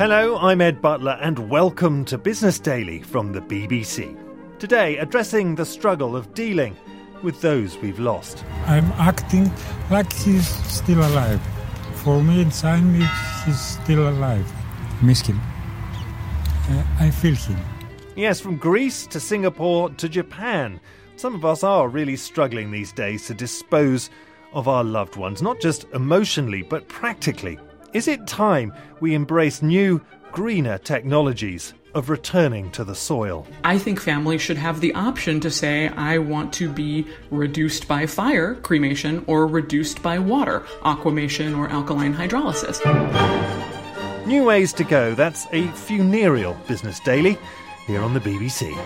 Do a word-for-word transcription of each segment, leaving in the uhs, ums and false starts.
Hello, I'm Ed Butler and welcome to Business Daily from the B B C. Today, addressing the struggle of dealing with those we've lost. I'm acting like he's still alive. For me, it's I'm he's still alive. Miss him. Uh, I feel him. Yes, from Greece to Singapore to Japan. Some of us are really struggling these days to dispose of our loved ones, not just emotionally, but practically. Is it time we embrace new, greener technologies of returning to the soil? I think families should have the option to say, I want to be reduced by fire, cremation, or reduced by water, aquamation or alkaline hydrolysis. New ways to go. That's a funereal Business Daily here on the B B C.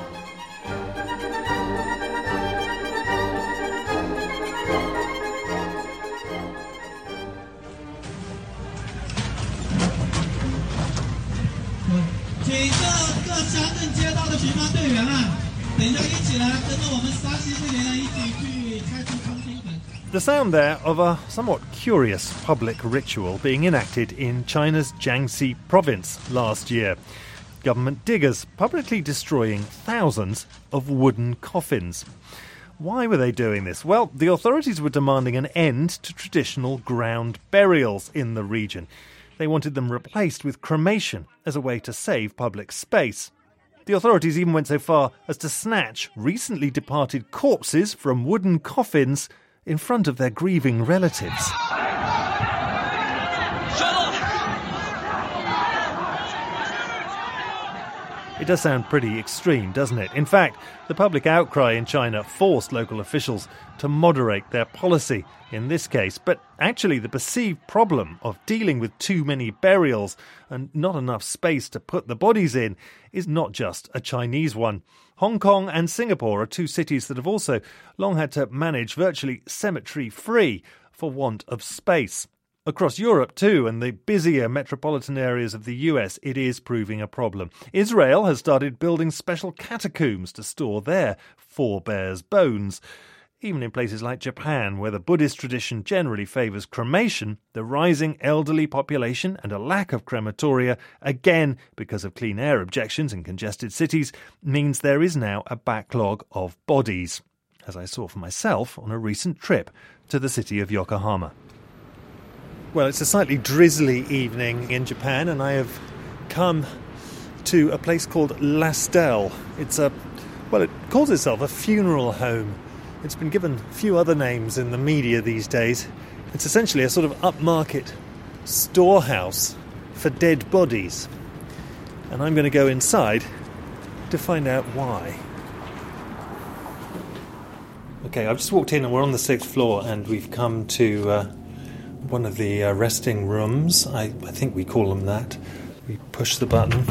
The sound there of a somewhat curious public ritual being enacted in China's Jiangxi province last year. Government diggers publicly destroying thousands of wooden coffins. Why were they doing this? Well, the authorities were demanding an end to traditional ground burials in the region. They wanted them replaced with cremation as a way to save public space. The authorities even went so far as to snatch recently departed corpses from wooden coffins in front of their grieving relatives. It does sound pretty extreme, doesn't it? In fact, the public outcry in China forced local officials to moderate their policy in this case. But actually, the perceived problem of dealing with too many burials and not enough space to put the bodies in is not just a Chinese one. Hong Kong and Singapore are two cities that have also long had to manage virtually cemetery-free for want of space. Across Europe too, and the busier metropolitan areas of the U S, it is proving a problem. Israel has started building special catacombs to store their forebears' bones. Even in places like Japan, where the Buddhist tradition generally favours cremation, the rising elderly population and a lack of crematoria, again because of clean air objections in congested cities, means there is now a backlog of bodies, as I saw for myself on a recent trip to the city of Yokohama. Well, it's a slightly drizzly evening in Japan, and I have come to a place called Lastel. It's a, well, it calls itself a funeral home. It's been given a few other names in the media these days. It's essentially a sort of upmarket storehouse for dead bodies. And I'm going to go inside to find out why. Okay, I've just walked in and we're on the sixth floor, and we've come to Uh, one of the uh, resting rooms. I, I think we call them that. We push the button.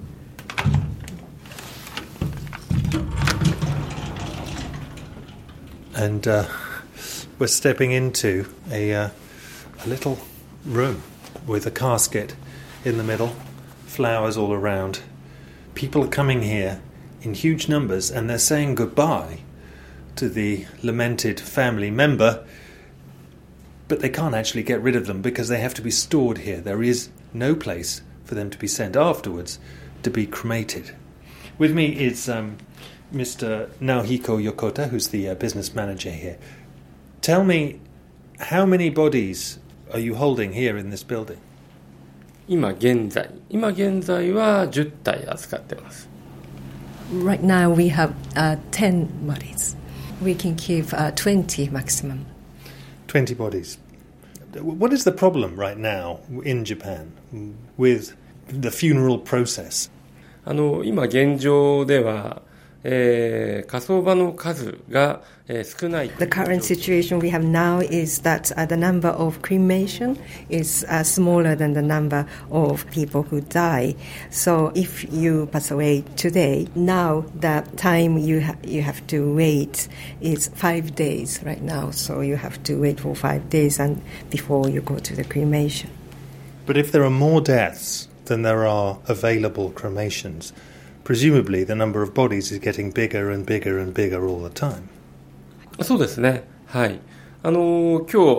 And uh, we're stepping into a, uh, a little room with a casket in the middle, flowers all around. People are coming here in huge numbers, and they're saying goodbye to the lamented family member, but they can't actually get rid of them because they have to be stored here. There is no place for them to be sent afterwards to be cremated. With me is um, Mister Naohiko Yokota, who's the uh, business manager here. Tell me, how many bodies are you holding here in this building? 今現在、今現在はじゅっ体扱ってます。 Right now we have uh, ten bodies. We can keep uh, twenty maximum. twenty bodies. What is the problem right now in Japan with the funeral process? あの今現状では、えー、火葬場の数が、えー、少ない。 The current situation we have now is that uh, the number of cremation is uh, smaller than the number of people who die. So if you pass away today, now the time you ha- you have to wait is five days right now. So you have to wait for five days and before you go to the cremation. But if there are more deaths than there are available cremations, presumably the number of bodies is getting bigger and bigger and bigger all the time. そうですね。はい。あの今日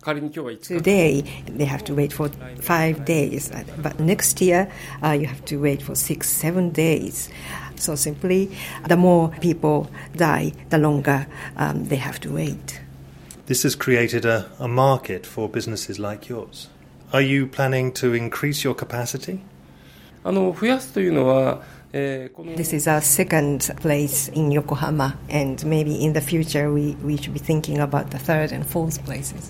Today, they have to wait for five days, but next year, uh, you have to wait for six, seven days. So simply, the more people die, the longer um, they have to wait. This has created a, a market for businesses like yours. Are you planning to increase your capacity? あの増やすというのは This is our second place in Yokohama, and maybe in the future we, we should be thinking about the third and fourth places.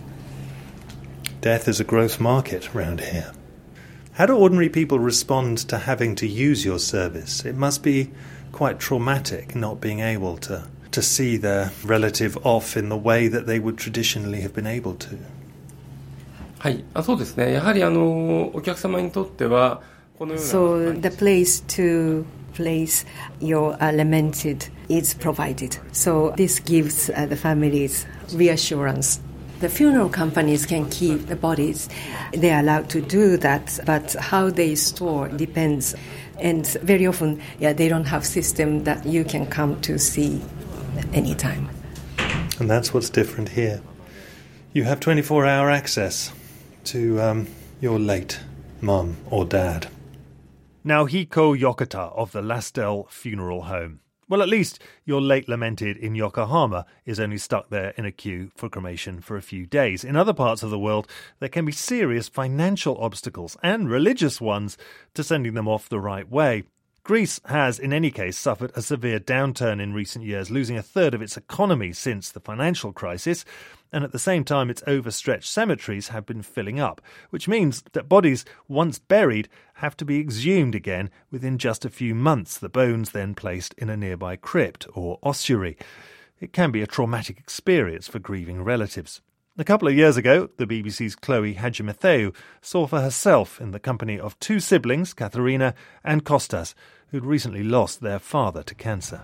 Death is a growth market around here. How do ordinary people respond to having to use your service? It must be quite traumatic not being able to, to see their relative off in the way that they would traditionally have been able to. はい、あ、そうですね。やはりあのお客様にとっては So the place to place your uh, lamented is provided. So this gives uh, the families reassurance. The funeral companies can keep the bodies. They are allowed to do that, but how they store depends. And very often, yeah, they don't have system that you can come to see anytime. And that's what's different here. You have twenty-four hour access to um, your late mum or dad. Now, Hiko Yokota of the Lastel Funeral Home. Well, at least your late lamented in Yokohama is only stuck there in a queue for cremation for a few days. In other parts of the world, there can be serious financial obstacles, and religious ones, to sending them off the right way. Greece has, in any case, suffered a severe downturn in recent years, losing a third of its economy since the financial crisis, and at the same time its overstretched cemeteries have been filling up, which means that bodies once buried have to be exhumed again within just a few months, the bones then placed in a nearby crypt or ossuary. It can be a traumatic experience for grieving relatives. A couple of years ago, the B B C's Chloe Hadjimatheou saw for herself in the company of two siblings, Katharina and Kostas, who'd recently lost their father to cancer.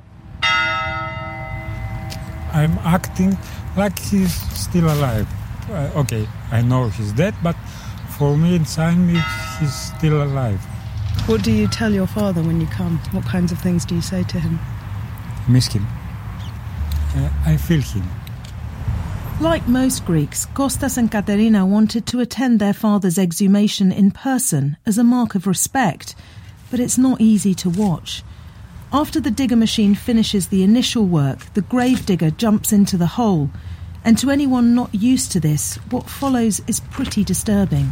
I'm acting like he's still alive. Uh, okay, I know he's dead, but for me, inside me, he's still alive. What do you tell your father when you come? What kinds of things do you say to him? Miss him. Uh, I feel him. Like most Greeks, Kostas and Katerina wanted to attend their father's exhumation in person as a mark of respect, but it's not easy to watch. After the digger machine finishes the initial work, the grave digger jumps into the hole, and to anyone not used to this, what follows is pretty disturbing.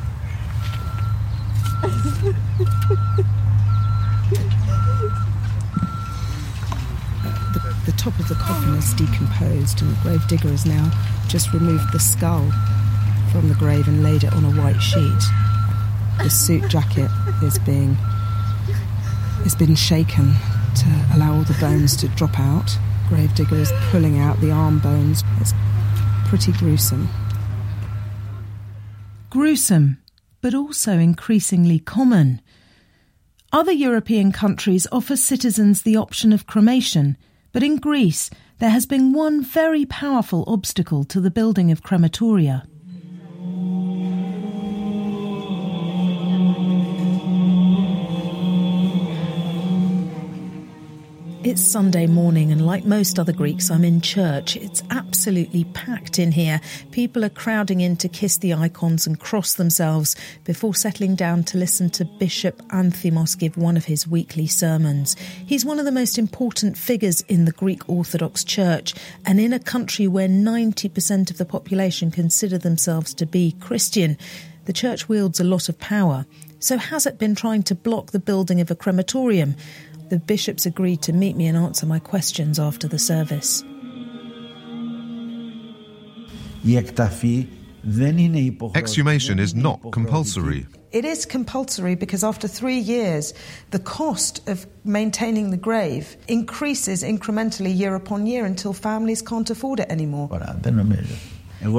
The top of the coffin is decomposed, and the grave digger has now just removed the skull from the grave and laid it on a white sheet. The suit jacket is being has been shaken to allow all the bones to drop out. Grave digger is pulling out the arm bones. It's pretty gruesome. Gruesome, but also increasingly common. Other European countries offer citizens the option of cremation, but in Greece, there has been one very powerful obstacle to the building of crematoria. It's Sunday morning, and like most other Greeks, I'm in church. It's absolutely packed in here. People are crowding in to kiss the icons and cross themselves before settling down to listen to Bishop Anthimos give one of his weekly sermons. He's one of the most important figures in the Greek Orthodox Church, and in a country where ninety percent of the population consider themselves to be Christian, the church wields a lot of power. So has it been trying to block the building of a crematorium? The bishops agreed to meet me and answer my questions after the service. Exhumation is not compulsory. It is compulsory because after three years, the cost of maintaining the grave increases incrementally year upon year until families can't afford it anymore. No,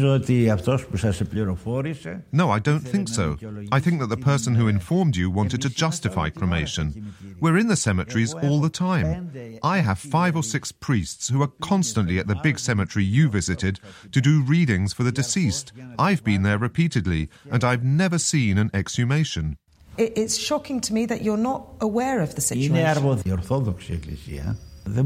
I don't think so. I think that the person who informed you wanted to justify cremation. We're in the cemeteries all the time. I have five or six priests who are constantly at the big cemetery you visited to do readings for the deceased. I've been there repeatedly, and I've never seen an exhumation. It's shocking to me that you're not aware of the situation. The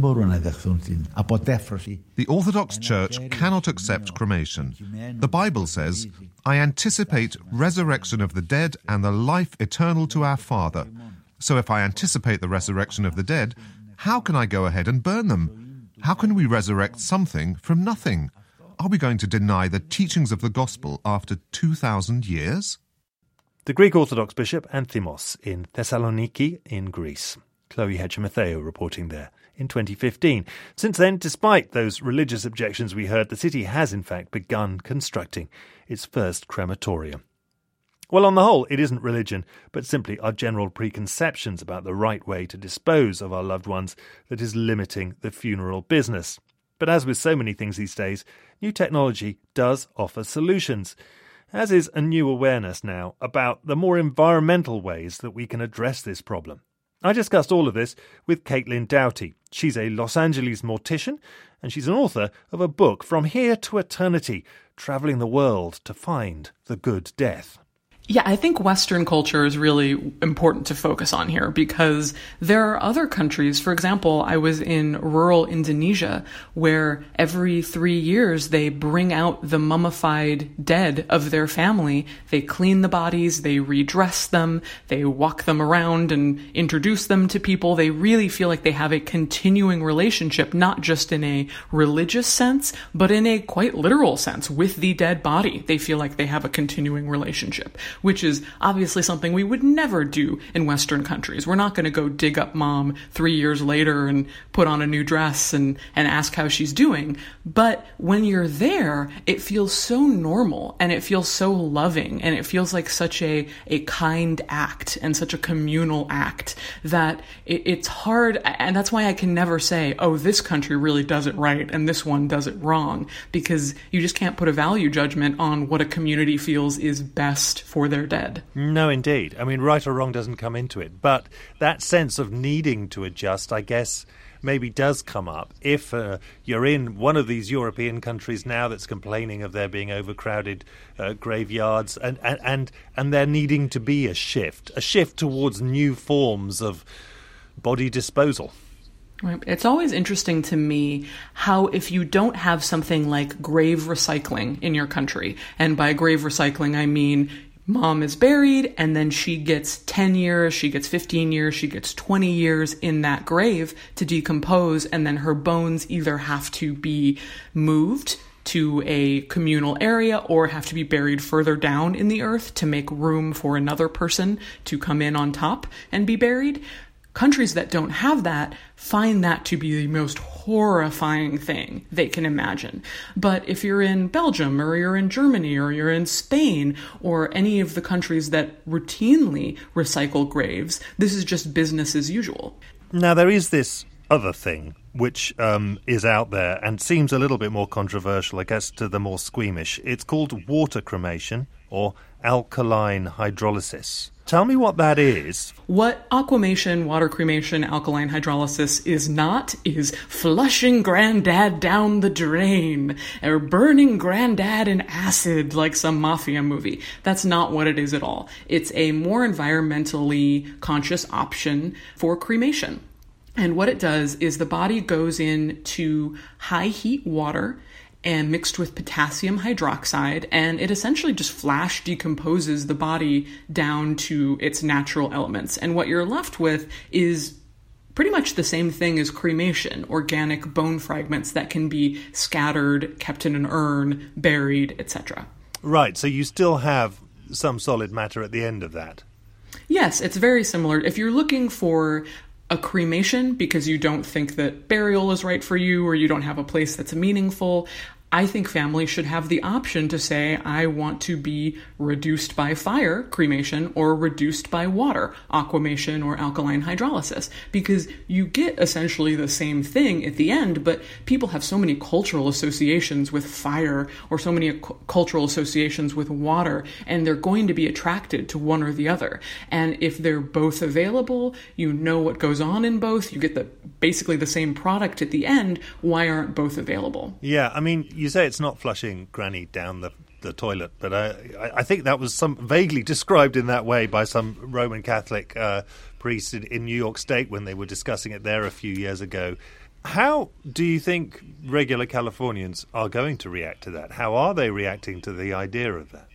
Orthodox Church cannot accept cremation. The Bible says, "I anticipate resurrection of the dead and the life eternal to our Father." So if I anticipate the resurrection of the dead, how can I go ahead and burn them? How can we resurrect something from nothing? Are we going to deny the teachings of the gospel after two thousand years? The Greek Orthodox Bishop Anthimos in Thessaloniki in Greece. Chloe Hedger-Matheo reporting there in twenty fifteen. Since then, despite those religious objections we heard, the city has in fact begun constructing its first crematorium. Well, on the whole, it isn't religion, but simply our general preconceptions about the right way to dispose of our loved ones that is limiting the funeral business. But as with so many things these days, new technology does offer solutions, as is a new awareness now about the more environmental ways that we can address this problem. I discussed all of this with Caitlin Doughty. She's a Los Angeles mortician, and she's an author of a book, From Here to Eternity, Travelling the World to Find the Good Death. Yeah, I think Western culture is really important to focus on here because there are other countries. For example, I was in rural Indonesia where every three years they bring out the mummified dead of their family. They clean the bodies, they redress them, they walk them around and introduce them to people. They really feel like they have a continuing relationship, not just in a religious sense, but in a quite literal sense with the dead body. They feel like they have a continuing relationship, which is obviously something we would never do in Western countries. We're not going to go dig up mom three years later and put on a new dress and, and ask how she's doing. But when you're there, it feels so normal and it feels so loving and it feels like such a, a kind act and such a communal act that it, it's hard. And that's why I can never say, oh, this country really does it right and this one does it wrong, because you just can't put a value judgment on what a community feels is best for their dead. No, indeed. I mean, right or wrong doesn't come into it. But that sense of needing to adjust, I guess, maybe does come up if uh, you're in one of these European countries now that's complaining of there being overcrowded uh, graveyards and, and, and, and there needing to be a shift, a shift towards new forms of body disposal. It's always interesting to me how if you don't have something like grave recycling in your country, and by grave recycling I mean mom is buried and then she gets ten years, she gets fifteen years, she gets twenty years in that grave to decompose, and then her bones either have to be moved to a communal area or have to be buried further down in the earth to make room for another person to come in on top and be buried. Countries that don't have that find that to be the most horrifying thing they can imagine. But if you're in Belgium or you're in Germany or you're in Spain or any of the countries that routinely recycle graves, this is just business as usual. Now, there is this other thing which um, is out there and seems a little bit more controversial, I guess, to the more squeamish. It's called water cremation or alkaline hydrolysis. Tell me what that is. What aquamation, water cremation, alkaline hydrolysis is not is flushing granddad down the drain or burning granddad in acid like some mafia movie. That's not what it is at all. It's a more environmentally conscious option for cremation. And what it does is the body goes into high heat water and mixed with potassium hydroxide, and it essentially just flash decomposes the body down to its natural elements. And what you're left with is pretty much the same thing as cremation, organic bone fragments that can be scattered, kept in an urn, buried, et cetera. Right, so you still have some solid matter at the end of that. Yes, it's very similar. If you're looking for a cremation because you don't think that burial is right for you or you don't have a place that's meaningful, I think families should have the option to say, I want to be reduced by fire, cremation, or reduced by water, aquamation or alkaline hydrolysis, because you get essentially the same thing at the end, but people have so many cultural associations with fire or so many cu- cultural associations with water, and they're going to be attracted to one or the other. And if they're both available, you know what goes on in both, you get the basically the same product at the end. Why aren't both available? Yeah, I mean, you say it's not flushing granny down the, the toilet, but I, I think that was some vaguely described in that way by some Roman Catholic uh, priest in, in New York State when they were discussing it there a few years ago. How do you think regular Californians are going to react to that? How are they reacting to the idea of that?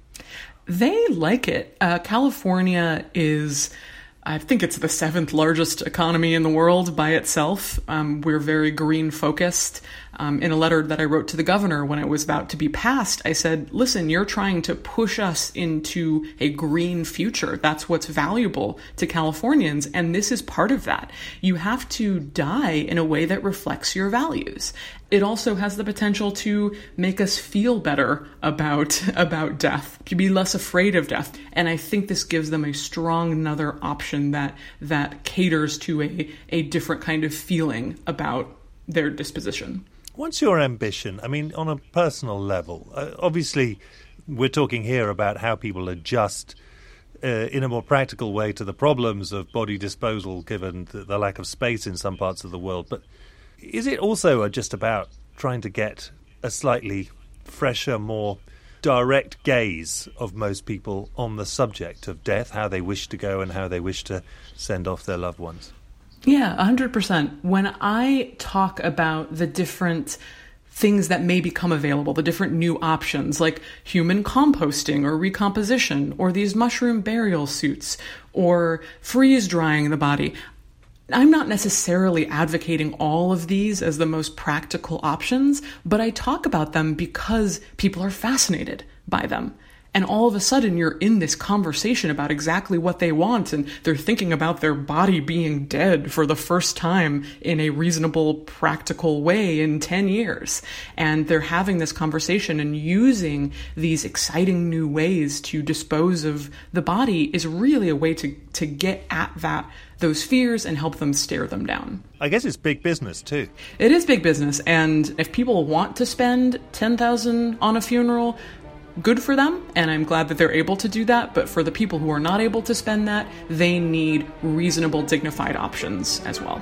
They like it. Uh, California is, I think it's the seventh largest economy in the world by itself. Um, we're very green focused. Um, in a letter that I wrote to the governor when it was about to be passed, I said, listen, you're trying to push us into a green future. That's what's valuable to Californians, and this is part of that. You have to die in a way that reflects your values. It also has the potential to make us feel better about, about death, to be less afraid of death. And I think this gives them a strong another option that that caters to a, a different kind of feeling about their disposition. What's your ambition? I mean, on a personal level, uh, obviously we're talking here about how people adjust uh, in a more practical way to the problems of body disposal given the, the lack of space in some parts of the world. But is it also just about trying to get a slightly fresher, more direct gaze of most people on the subject of death, how they wish to go and how they wish to send off their loved ones? Yeah, one hundred percent. When I talk about the different things that may become available, the different new options like human composting or recomposition or these mushroom burial suits or freeze drying the body, I'm not necessarily advocating all of these as the most practical options, but I talk about them because people are fascinated by them. And all of a sudden you're in this conversation about exactly what they want, and they're thinking about their body being dead for the first time in a reasonable, practical way in ten years. And they're having this conversation and using these exciting new ways to dispose of the body is really a way to, to get at that those fears and help them stare them down. I guess it's big business too. It is big business, and if people want to spend ten thousand dollars on a funeral, good for them, and I'm glad that they're able to do that. But for the people who are not able to spend that, they need reasonable, dignified options as well.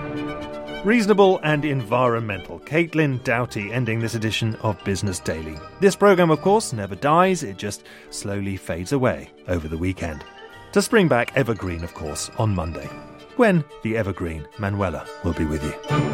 Reasonable and environmental. Caitlin Doughty ending this edition of Business Daily. This programme, of course, never dies. It just slowly fades away over the weekend. To spring back evergreen, of course, on Monday, when the evergreen Manuela will be with you.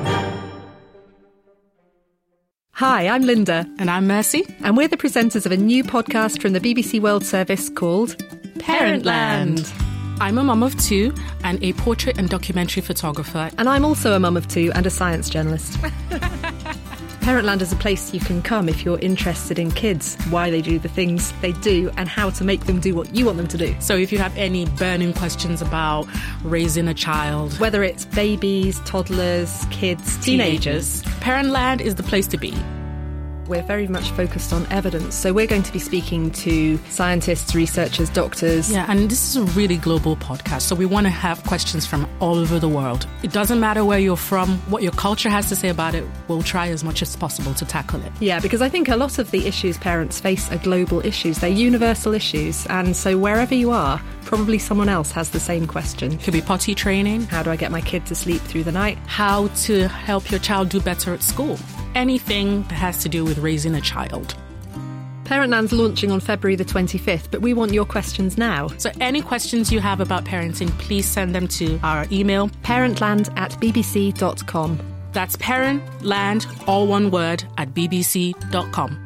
Hi, I'm Linda. And I'm Mercy. And we're the presenters of a new podcast from the B B C World Service called Parentland. I'm a mum of two and a portrait and documentary photographer. And I'm also a mum of two and a science journalist. Parentland is a place you can come if you're interested in kids, why they do the things they do, and how to make them do what you want them to do. So if you have any burning questions about raising a child, whether it's babies, toddlers, kids, teenagers, teenagers Parentland is the place to be. We're very much focused on evidence. So we're going to be speaking to scientists, researchers, doctors. Yeah, and this is a really global podcast. So we want to have questions from all over the world. It doesn't matter where you're from, what your culture has to say about it. We'll try as much as possible to tackle it. Yeah, because I think a lot of the issues parents face are global issues. They're universal issues. And so wherever you are, probably someone else has the same question. It could be potty training. How do I get my kid to sleep through the night? How to help your child do better at school. Anything that has to do with raising a child. Parentland's launching on February the twenty-fifth, but we want your questions now. So any questions you have about parenting, please send them to our email, parentland at bbc dot com. That's parentland, all one word, at bbc dot com.